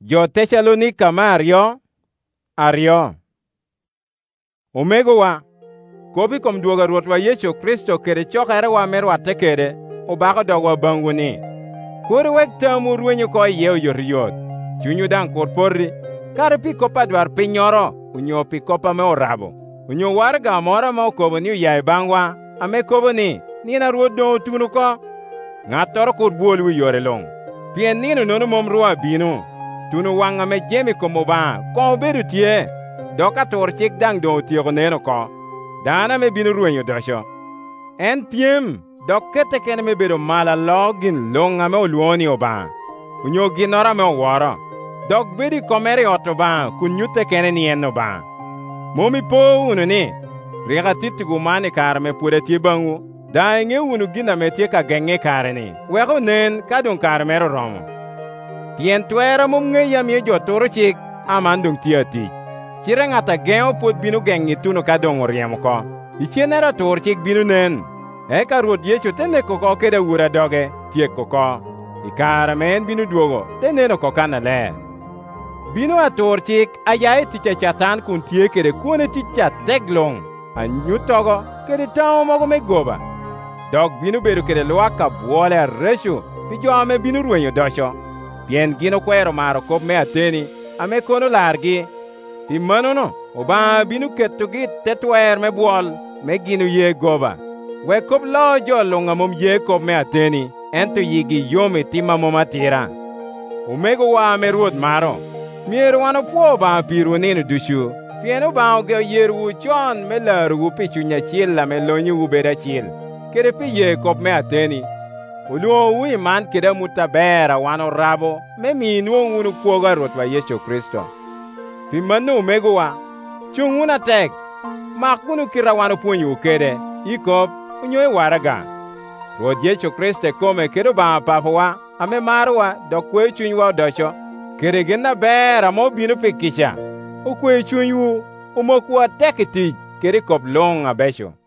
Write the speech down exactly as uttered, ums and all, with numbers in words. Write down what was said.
Jo Tesalonika ma aryo, aryo. Omegowa, kopi kom duoga Ruothwa Yesu Kristo kede chokerewa me rwatte kede, obako dogwa bang'u ni. Koro wek tamu rwenyo ko iyewo yor yot, chunyu dang' kur porri, kare pi kopa dwar piny nyoro, unyo pi kopa me orabo, unyo warga moro ma okobo ni uyaye bang'wa, ame kobo ni, nina Ruoth do otunu ko. Ng'at toro kur buol wi yore long, pien nino nono mom rwa binu, tunu wang ame jemi komo ba, ko obedo tie, dok atur chik dang' do otieko neno ko, dana me binu rwenyo docho. En piem, dok kete kene me bedo mala lo gin long ame oluoni oba, unyo ginoro ame oworo, dok bedi komere ot oba, kun nyute kene ni en oba. Momi po unu ni, rieka titigu mani kare me pude tie bang'u, da ing'e unu gina me tie ka geng'e kare ni, weko nen ka dong kare mero romo. Pien twera mom ng'eya miyo jo turo chik, aman dong tie atich. Chire ng'ata geng'o pod binu geng'i tuno ka dong oriemo ko. Ichienera tur chik binu nen, eka Ruoth Yesu te neko ko kede wura doge, tieko ko. Ikare me en binu duogo, te neno ko kana ler. Binu atur chik ayaye tich achatan kun tie kede kuone tich atek long, anyutogo kede tao mogo me goba. Dok binu bedo kede lwak ka bwole arreshu, pi jo ame binu rwenyo docho. Pien gino kwero maro kop me ateni, ame kono largi. Ti manono, oba binu ketogi tetwer me bwol, me gino ye goba. We kop lo jo longa mom ye kop me ateni, ento yigi yomi tima mom atira. Omego wa me Ruoth maro, miero wano po ba piru nino dushu, pien oba oge yeru chon me laru pi chunya chila me lonyu ubeda chil, kere pi ye kop me ateni. Uluo ui man kida mutabera wano rabo, me minuo unu kuoga Ruothwa Yesu Kristo. Pi manu omego wa, chung una tek, mak unu kira wano puonyu kede, ikop, unyo e waraga. Ruoth Yesu Kristo kome kedo ba papo wa, ame marwa, dok kwe chuny wa docho, kede gina bera mo binu pikicha, ukwe chuny wu, umokwa tek tich, kede kop long abecho.